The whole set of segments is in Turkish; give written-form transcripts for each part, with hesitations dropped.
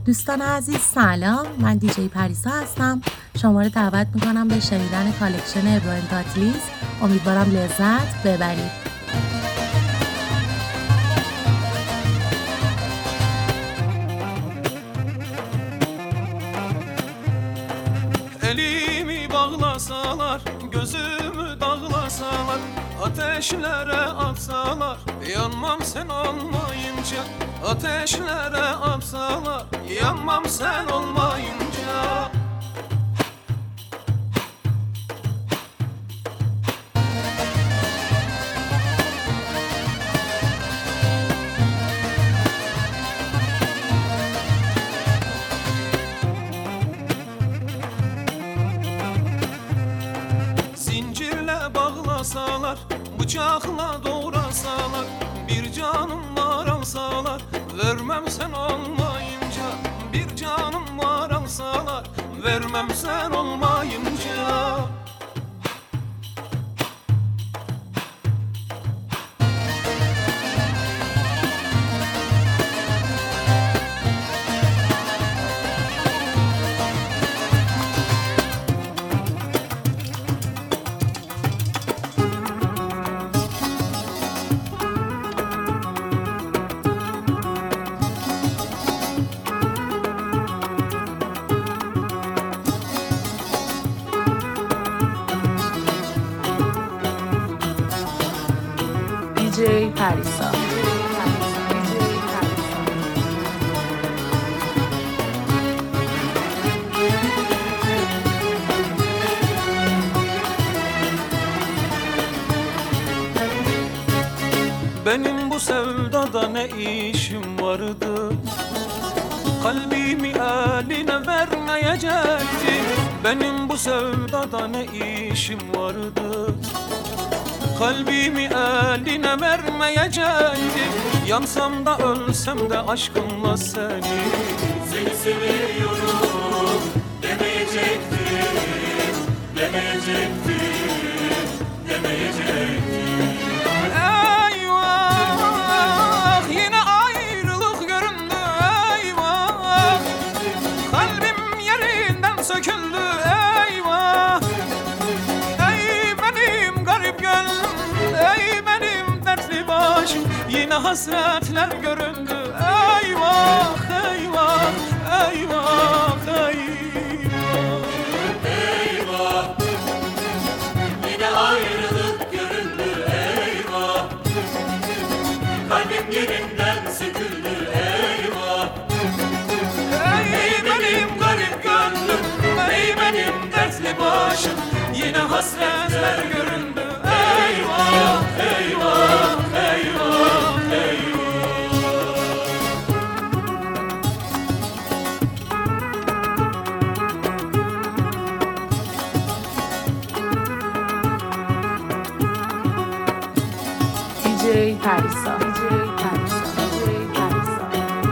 دوستان عزیز سلام، من دیجی پریسا هستم. شما رو دعوت میکنم به شنیدن کالکشن ابراهیم تاتلیز. امیدوارم لذت ببرید. Elimi bağlasalar, gözümü dağlasalar, ateşlere atsalar, yanmam sen olmayınca. Ateşlere atsalar, yanmam sen olmayınca. Zincirle bağlasalar, bıçakla doğrasalar, bir canım var alsalar, vermem sen olmayınca. Bir canım var alsalar, vermem sen olmayınca. دیجی پریسا. Benim bu sevdada ne işim vardı? Kalbimi eline vermeyecektim. Benim bu sevdada ne işim vardı? Kalbimi eline vermeyecektim. Yansam da ölsem de aşkımla seni. Seni seviyorum demeyecektim, demeyecektim, demeyecektim. Eyvah, yine ayrılık göründü. Eyvah, kalbim yerinden söküldü. Eyvah, ey benim garip gönlüm, ey benim dertli başım, yine hasretler göründü. Eyvah, eyvah, eyvah, eyvah. Eyvah, yine ayrılık göründü. Eyvah, kalbim yerinden söküldü. Eyvah, Ey benim garip gönlüm, ey benim dertli başım, yine hasretler göründü. Eyvah, eyvah, eyvah, eyvah. دیجی پریسا. دیجی پریسا. دیجی پریسا.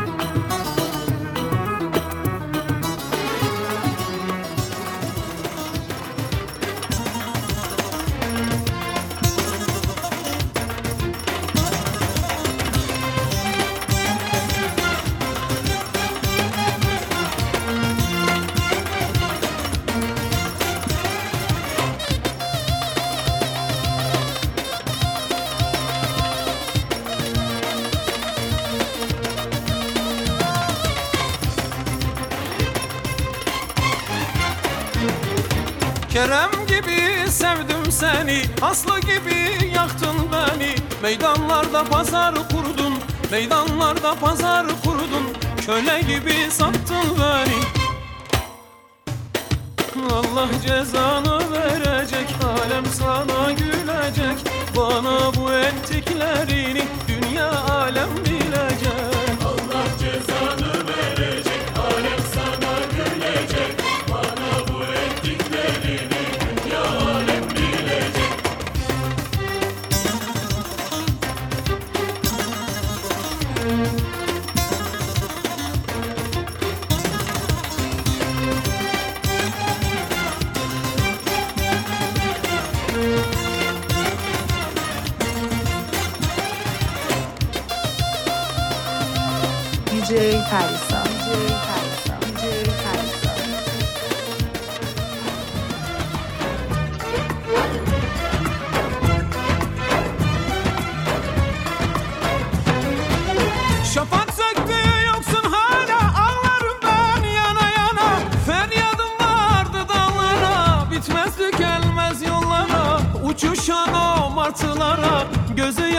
Kerem gibi sevdim seni, Aslı gibi yaktın beni. Meydanlarda pazar kurdun, meydanlarda pazar kurdun, köle gibi sattın beni. Allah cezanı verecek, alem sana gülecek. Bana bu ettiklerini dünya alem bilecek. Allah cezanı verecek, alem sana gülecek. Bana bu ettiklerini dünya alem bilecek. دیجی پریسا. دیجی پریسا.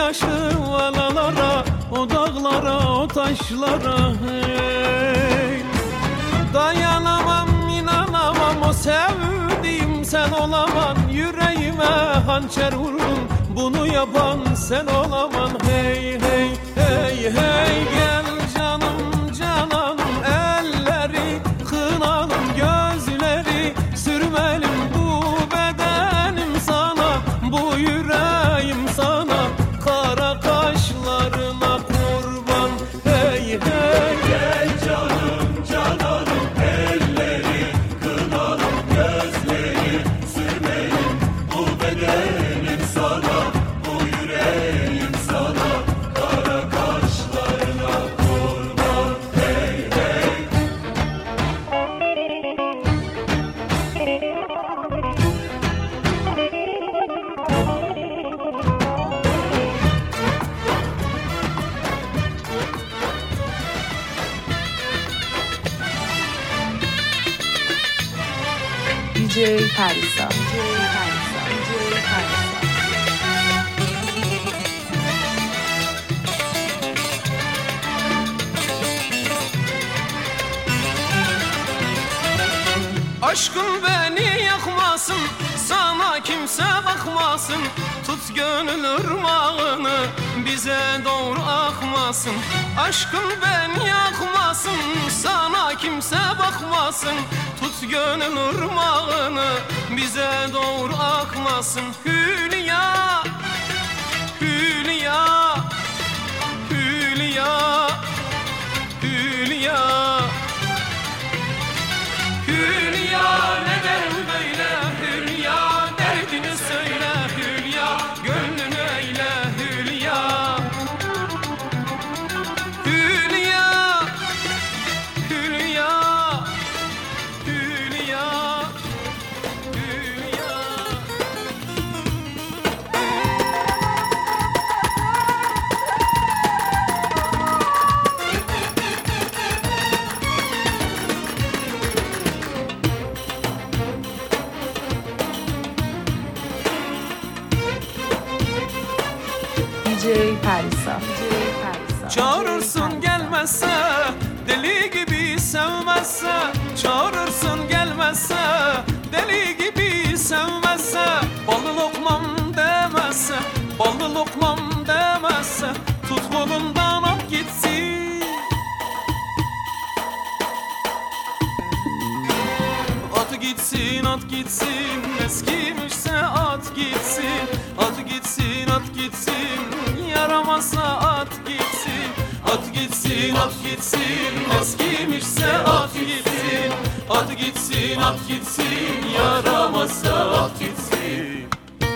gözyaşı valalara, o dağlara, o taşlara. Hey. Dayanamam, inanamam, o sevdiğim sen olaman. Yüreğime hançer vurdun, bunu yapan sen olaman. Hey hey hey hey, gel canım cananım, elleri kınalım, gözleri sürmelim, bu bedenim sana, bu yüreğim sana, kara kaşlarına kurban. Hey hey, Gel canım cananım, elleri kınalım, gözleri sürmelim, bu bedenim sana, bu yüreğim sana, kara kaşlarına kurban. Hey hey. DJ Parisa. DJ Parisa. DJ Parisa. Aşkın beni yakmasın, sana kimse bakmasın. Tut gönül ırmağını, bize doğru akmasın. Aşkın beni yakmasın, sana kimse bakmasın. Tut gönül ırmağını, bize doğru akmasın. Hülya, Hülya, Hülya, Hülya. Hülya neden böyle, Hülya derdini söyle, Hülya gönlünü eyle, Hülya. Hülya, Hülya, Hülya, Hülya. DJ Parisa. DJ Parisa. Çağırırsın gelmezse, deli gibi sevmezse. Çağırırsın gelmezse, deli gibi sevmezse. Ballı lokmam demezse, ballı lokmam demezse. Tut kolundan at gitsin. At gitsin, at gitsin, eskimişse at gitsin. At gitsin, at gitsin, yaramazsa at gitsin. At gitsin, at gitsin, eskimişse at gitsin. At gitsin, at gitsin, yaramazsa at gitsin.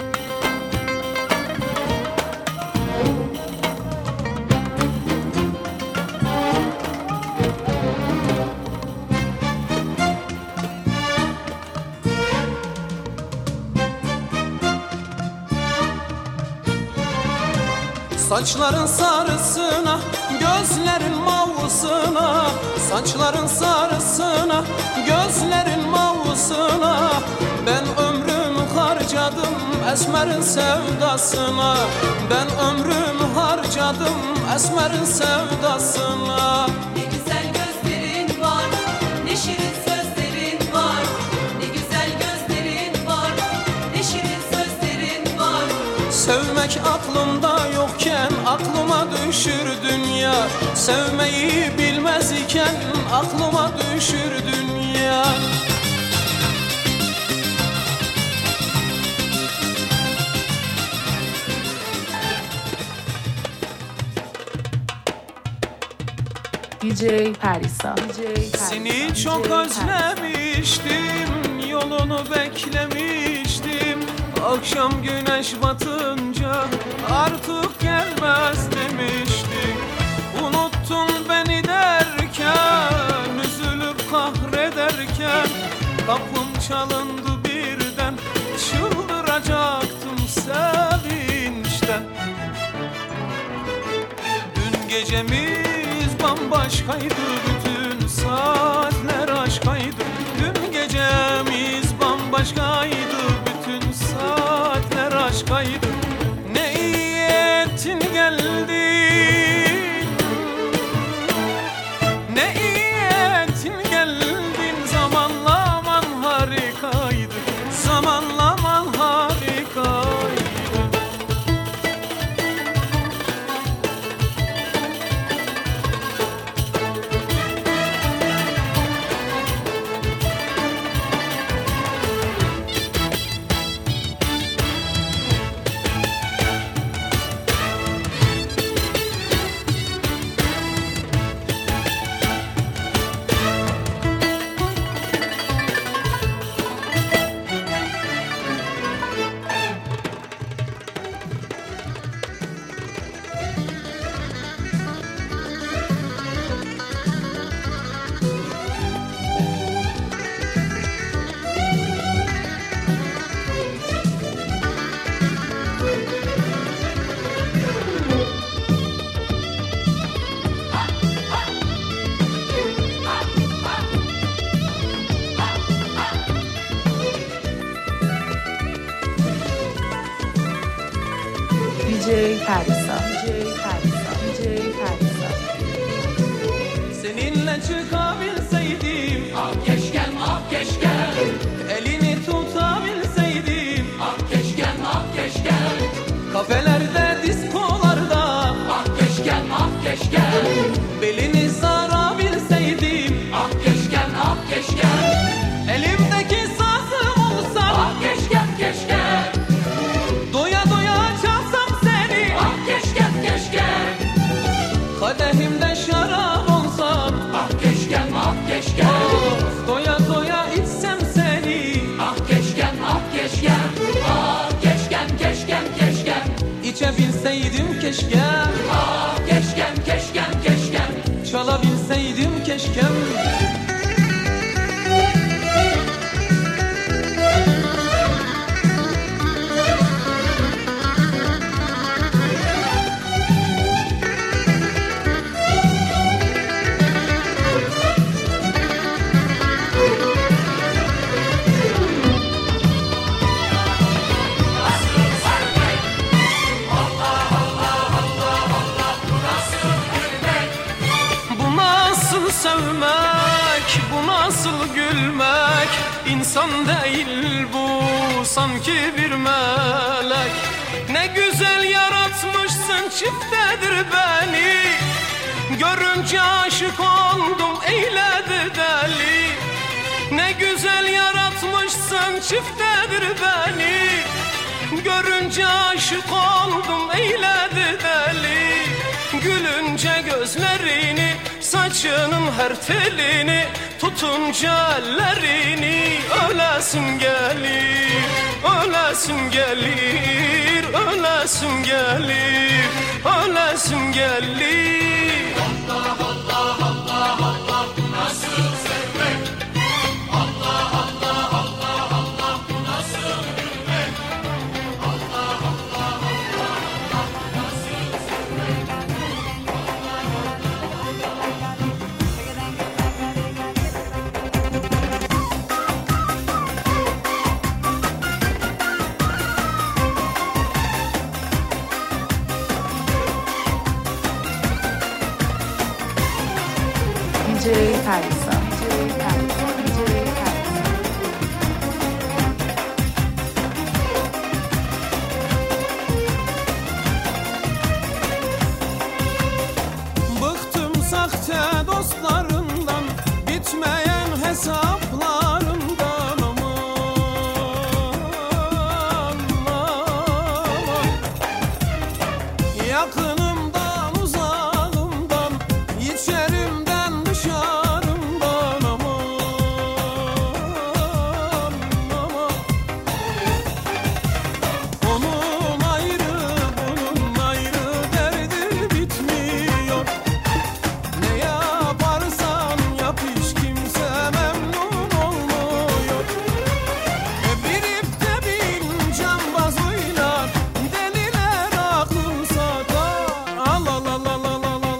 Saçların sarısına, gözlerin mavusuna. Saçların sarısına, gözlerin mavusuna. Ben ömrümü harcadım esmerin sevdasına. Ben ömrümü harcadım esmerin sevdasına. Ne güzel gözlerin var, ne şirin sözlerin var. Ne güzel gözlerin var, ne şirin sözlerin var. Sevmek aklımda yokken aklıma düşür dünya. Sevmeyi bilmez iken aklıma düşür dünya. DJ Parisa. DJ Parisa. Seni çok özlemiştim, yolunu beklemiştim. Akşam güneş batınca artık gelmez demiştik. Unuttun beni derken, üzülüp kahrederken. Kapım çalındı birden, çıldıracaktım sevinçten. Dün gecemiz bambaşkaydı, bütün saatler aşkaydı. Dün gecemiz bambaşkaydı, bütün saatler aşkaydı. Ne iyi ettin Parisa, DJ Parisa, DJ Parisa. Seninle çıkabilseydim, Ah keşkem, ah keşkem, elini tutabilseydim, ah keşkem, ah keşkem, kafelerde, diskolarda, ah keşkem, ah keşkem, belini sarabilseydim, ah keşkem, ah keşkem, elimdeki sazım olsa, ah keşkem, keşkem, doya doya çalsam seni, ah keşkem, keşkem, kadehimde şarap olsam, ah keşkem, ah keşkem, of, doya doya içsem seni, ah keşkem, ah keşkem, ah keşkem, keşkem, keşkem, içebilseydim keşke, ah keşkem, keşkem, keşkem, çalabilseydim keşkem. Bu nasıl sevmek, bu nasıl gülmek, İnsan değil bu, sanki bir melek. Ne güzel yaratmışsın, çiftedir beni, görünce aşık oldum, eyledi deli. Ne güzel yaratmışsın, çiftedir beni, görünce aşık oldum, eyledi deli. Gülünce gözlerini, saçının her telini, tutunca ellerini, ölesim gelir, ölesim gelir, ölesim gelir, ölesim gelir. nasıl sevmek, Allah, Allah, Allah, Allah, bu nasıl gülmek, Allah, Allah, Allah, Allah, bu nasıl sevmek. DJ Parisa, DJ Parisa, DJ Parisa. Bıktım sahte dostlarından, bitmeyen hesaplarından, aman, aman. Yakınımdan uzağımdan, içerimden dışarımdan, aman, aman. Onun ayrı, bunun ayrı, derdi bitmiyor. Ne yaparsan yap hiç kimse memnun olmuyor. Birip de bin cambaz oynar, deliler aklın satar. Allah Allah Allah Allah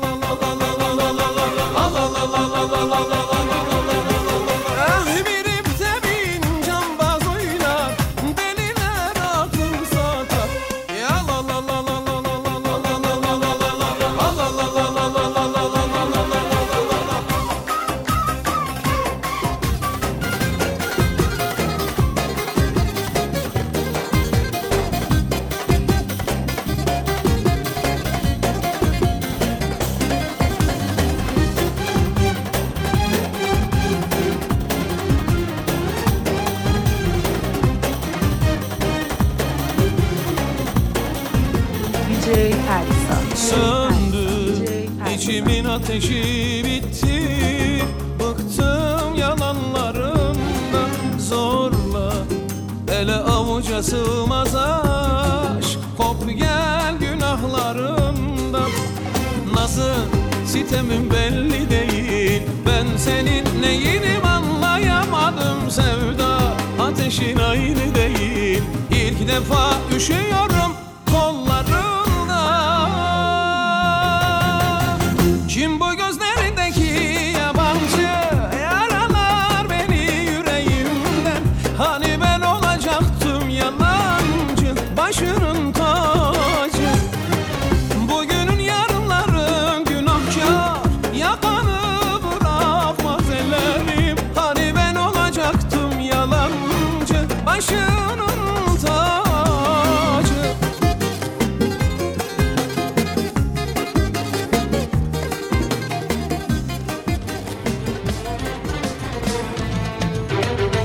Ah, birip de bin cambaz oynar, deliler aklın satar. Ya la la la la la la la la la la la la la DJ Parisa, söndü, DJ Parisa. içimin ateşi bitti. Bıktım yalanlarından, zorla ele avuca sığmaz aşk. Kop gel günahlarından, nazı sitemin belli değil. Ben senin neyinim anlayamadım, sevda ateşin aynı değil. İlk defa üşüyorum kollarında. Kim bu gözlerindeki yabancı, yaralar beni yüreğimden. Hani ben olacaktım yalancı, başının tacı.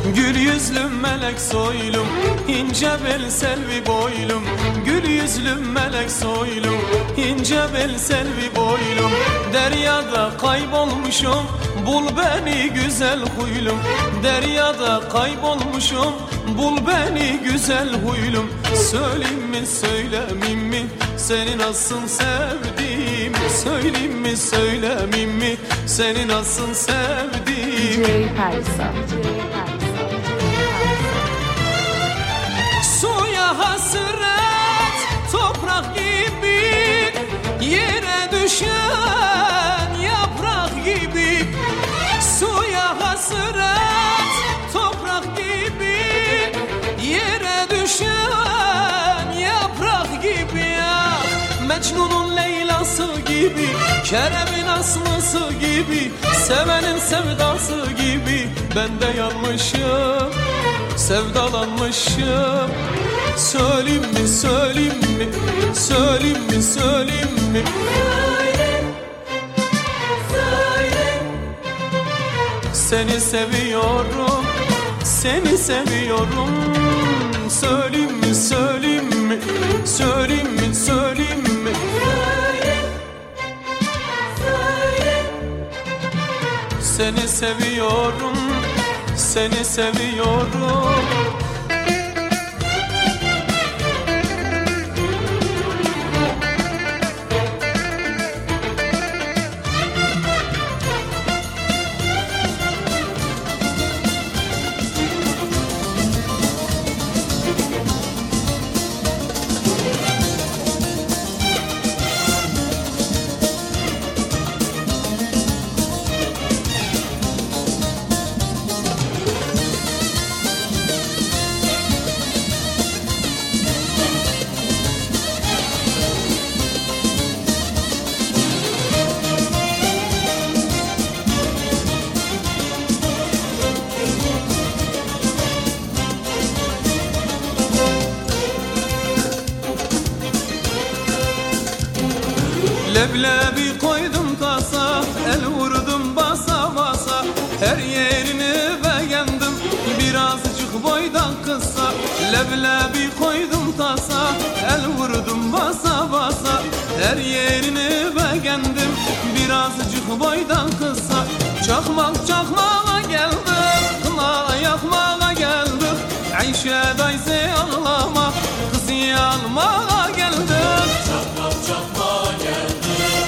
Gül yüzlüm melek soylum, ince bel selvi boylum. Gül yüzlüm melek soylum, ince bel selvi boylum. Deryada kaybolmuşum, bul beni güzel huylum. Deryada kaybolmuşum, bul beni güzel huylum. Söyleyeyim mi söylemeyeyim mi, seni nasıl sevdim? Söyleyeyim mi söylemeyeyim mi, seni nasıl sevdim? DJ Parisa. Suya hasret toprak gibi, yere düşen yaprak gibi. Suya hasret toprak gibi, yere düşen yaprak gibi. Mecnun'un Leyla'sı gibi, Kerem'in Aslı'sı gibi, sevenin sevdası gibi. Ben de yanmışım, sevdalanmışım. Söyleyeyim mi söyleyeyim mi, söyleyeyim mi söyleyeyim mi? Seni seviyorum, seni seviyorum. Söyleyeyim mi söyleyeyim mi, söyleyeyim mi söyleyeyim mi? Seni seviyorum, seni seviyorum. Leblebi koydum tasa, el vurdum basa basa. Her yerini beğendim, birazcık boydan kısa. Leblebi koydum tasa, el vurdum basa basa. Her yerini beğendim, birazcık boydan kısa. Çakmak çakmağa geldim, kına yakmağa geldim. Ayşe dayse ağlama, kızı almağa geldim. Çakmak çakmağa geldim.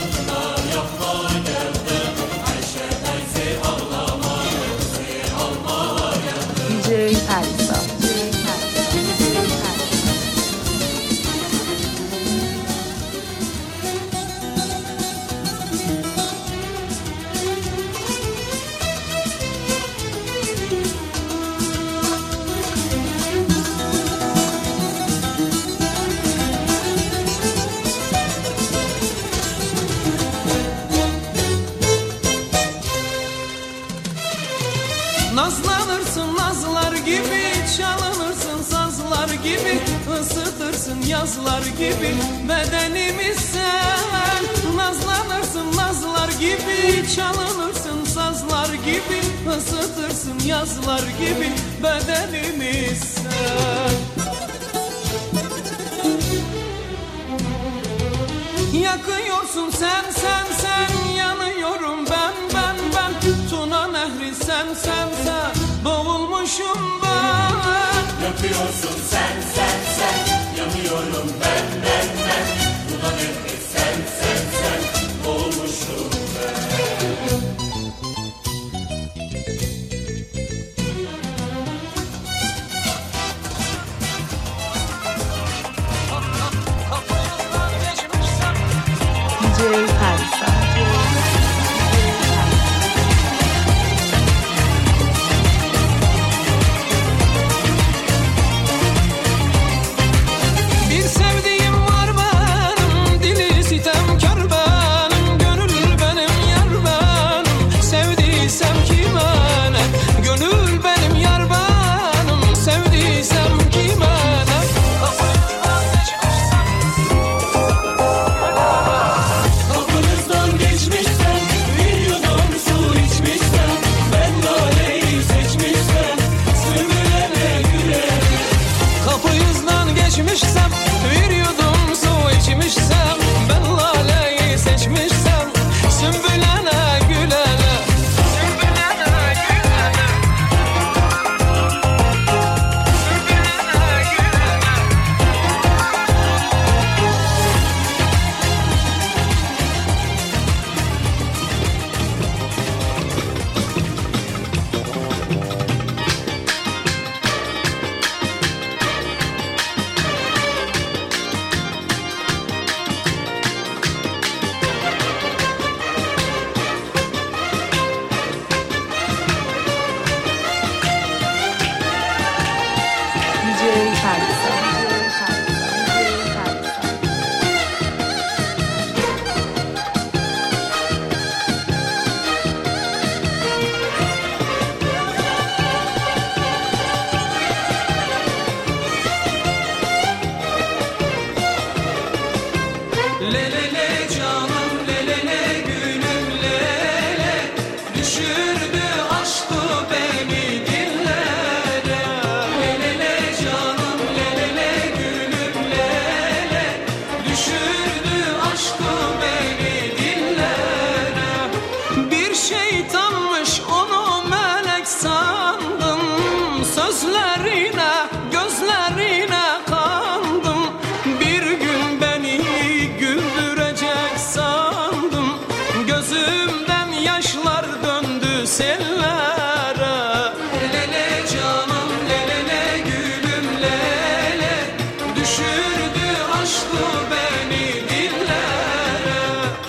DJ Parisa. Nazlanırsın nazlar gibi, çalınırsın sazlar gibi, ısıtırsın yazlar gibi bedenimi sen. Nazlanırsın nazlar gibi, çalınırsın sazlar gibi, ısıtırsın yazlar gibi bedenimi sen. Yakıyorsun sen sen sen, yanıyorum ben ben ben. Tuna nehri sen sen sen, boğulmuşum ben. Yakıyorsun sen sen sen, yanıyorum ben ben ben. Tuna nehri sen sen sen, boğulmuşum ben. DJ Parisa. Bir sevdiğim var benim, dili sitemkar benim. Gönül benim yar benim, sevdiysem kime ne? Gönül benim yar benim, sevdiysem kime ne? Kapıyı Parisa. Lelele canım lelele gülüm lele, düşürdü aşkı beni dillere. Lelele canım lelele gülüm lele, düşürdü aşkı beni dillere. Bir şeytanmış onu melek sandım, sözlerine gözlerine kandım. Bir gün beni güldürecek sandım, gözümden yaşlar döndü sellere. Lelele canım lelele gülüm lele, düşürdü aşkı beni dillere.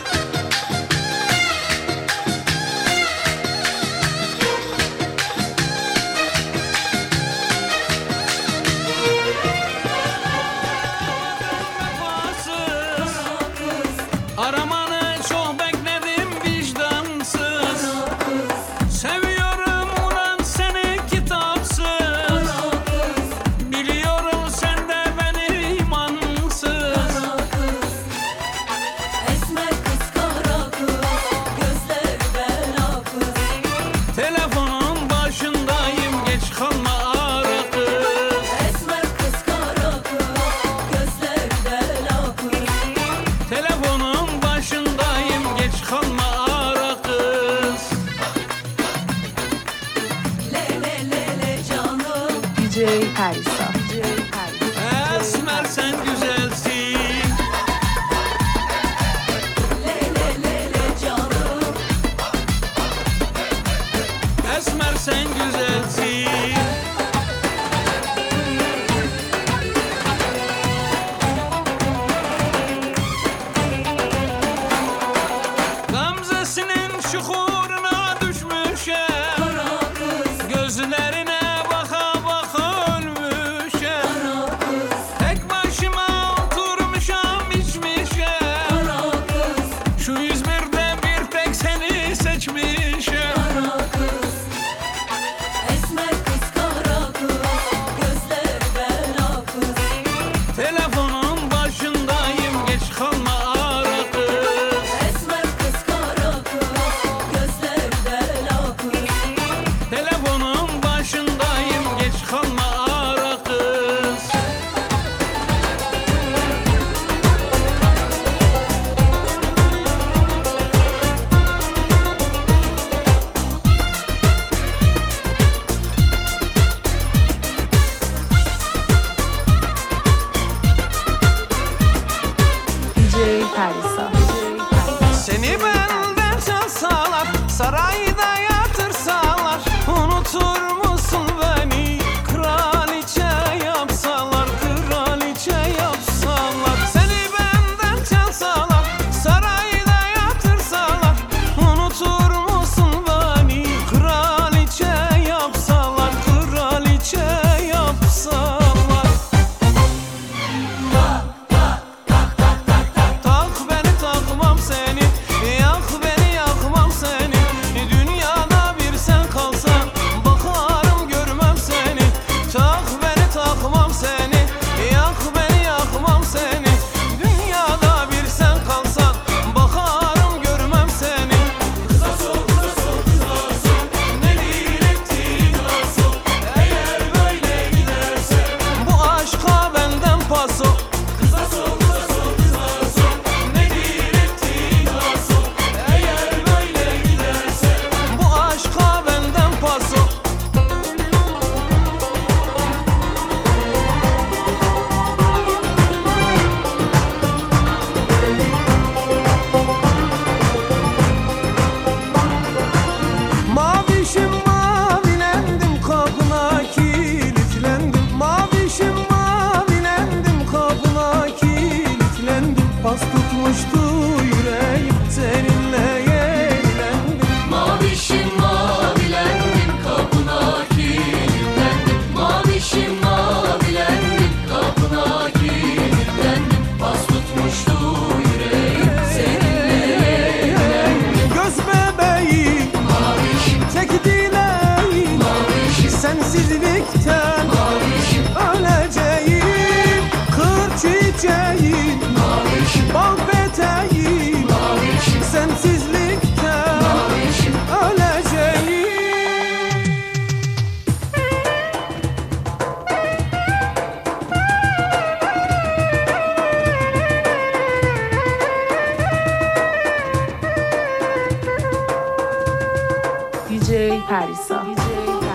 Aramanı çok bekledim vicdansız. Seviyorum ulan seni kitapsız. Biliyorum sen de beni imansız. Esmer kız kara kız, gözlerden akız. Telefonun başındayım, geç kalma ara kız. Esmer kız kara kız, gözlerden akız. Telefonun başındayım, geç kalma ara kız. Lele lele canım, DJ Parisa. Esmer sen güzelsin. lele lele canım. Esmer sen güzelsin. Gamzesinin çukuruna düşmüşem, Kara kız, gözlerine baka baka ölmüşem. kara kız, Tek başıma oturmuşam içmişem, kara kız, şu İzmir'de bir tek seni seçmişem. kara kız. Sensizlikten öleceğim. Kır çiçeğim, bal peteğim. Sensizlikten öleceğim. DJ Parisa.